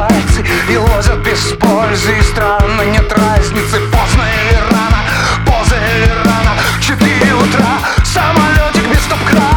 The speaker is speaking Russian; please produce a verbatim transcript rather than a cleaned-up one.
пальцы и лозят без пользы. И странно, нет разницы, поздно или рано, поздно или рано. В четыре утра самолетик без стоп-крана.